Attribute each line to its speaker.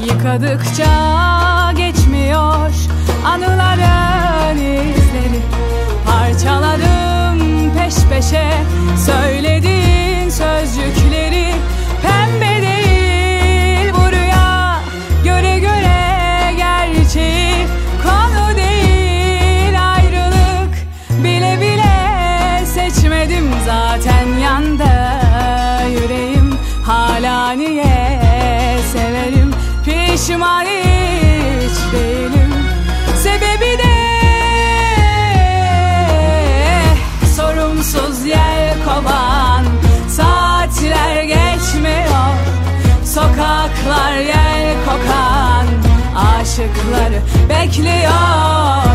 Speaker 1: Yıkadıkça geçmiyor anıların izleri. Parçaladım peş peşe söylediğin sözcükleri. Pembe değil bu rüya, göre göre gerçeği. Konu değil ayrılık, bile bile seçmedim zaten yandı yüreğim. Hala niye severim, pişman hiç değilim. Sebebi de sorumsuz yelkovan. Saatler geçmiyor, sokaklar yel kokan. Aşıkları bekliyor.